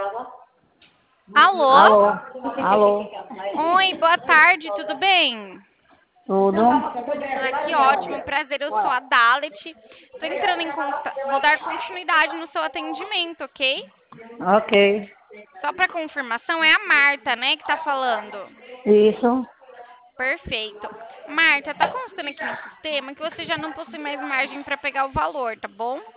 Alô? Alô? Alô? Oi, boa tarde, tudo bem? Tudo? Ah, que ótimo, prazer, eu sou a Dalet. Estou entrando em contato, vou dar continuidade no seu atendimento, ok? Ok. Só para confirmação, é a Marta, né, que está falando. Isso. Perfeito. Marta, tá constando aqui no sistema que você já não possui mais margem para pegar o valor, tá bom?